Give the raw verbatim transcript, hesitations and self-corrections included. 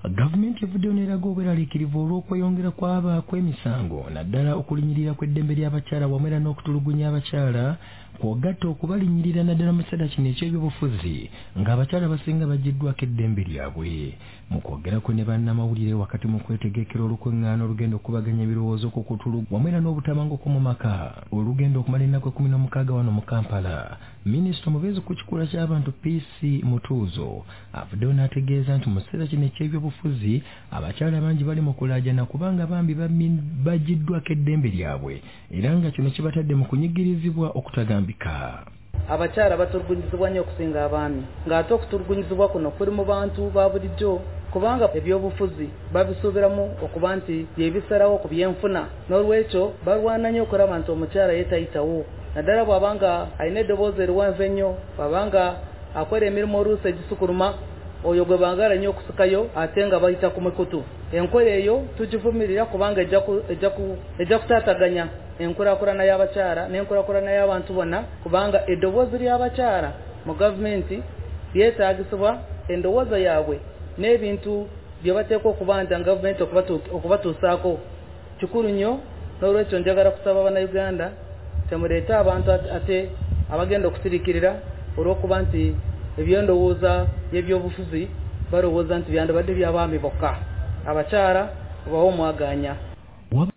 Gavumenti evuddeyo n'eraga obweraliikirivu olw'okweyongera kw'aba kw'emisango naddala okulinyirira kw'eddembe ly'abakyala wamu era n'okutulugunya abakyala kw'ogatta okubalinyirira naddala mu kiseera kino eky'ebyobufuzi ng'abakyala basinga baggiddwako eddembe lyabwe. Mu kwogerako ne bannamawulire wakati mu kwetegekera olukweŋŋaana olugenda okubaganya ebirowoozo ku kutulu wamu era n'obutabanguko mu maka olugenda okumala ennaku ekkumi n'omukaaga wano mu Kampala, Minisita omubeezi ku kikula ky'abantu P C Mutuuzo avuddeyo n'ategeeza nti mu kiseera kino eky'ebyobufuzi abakyala bangi bali mu kulaajana kubanga bambi baggiddwako eddembe lyabwe era nga kino kibatadde mu kunyigirizibwa okutagambika. Abakyala batulugunyizibwa nnyo okusinga abaami ng'ate okutulugunyizibwa kuno kuli mu bantu ba bulijjo kubanga ebyobufuzi babisuubiramu okuba nti byebisalawo ku byenfuna n'olwekyo balwana nnyo okulaba nti omukyala yeetayitawo naddala bw'abanga alina eddoboozi eriwanvu ennyo bw'abanga akola emirimu oluusi egisukuluma oyo gwe baagala nnyo okusikayo ate nga bayita ku mikutu. Enkola eyo tugivumirira kubanga ejja kutaataganya enkulaakulana y'abakyala n'enkulaakulana y'abantu bonna kubanga eddoboozi ly'abakyala mu gavumenti lyetaagisibwa endowooza yaabwe n'ebintu bye bateekwa okuba nti gavumenti okubatuusaako kikulu nnyo. N'olwekyo njagala kusaba bannayuganda temuleete abantu ate abagenda okusirikirira olw'okuba nti ebyendowooza by'ebyobufuzi balowooza nti byandibadde by'abaami bokka. Abakyala obawo omwaganya.